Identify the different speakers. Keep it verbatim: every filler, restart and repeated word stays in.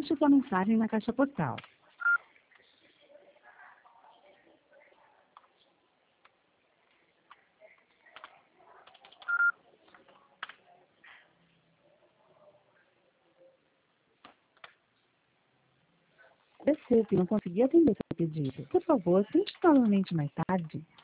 Speaker 1: Deixe sua mensagem na caixa postal. Desculpe, não consegui atender seu pedido. Por favor, tente novamente mais tarde.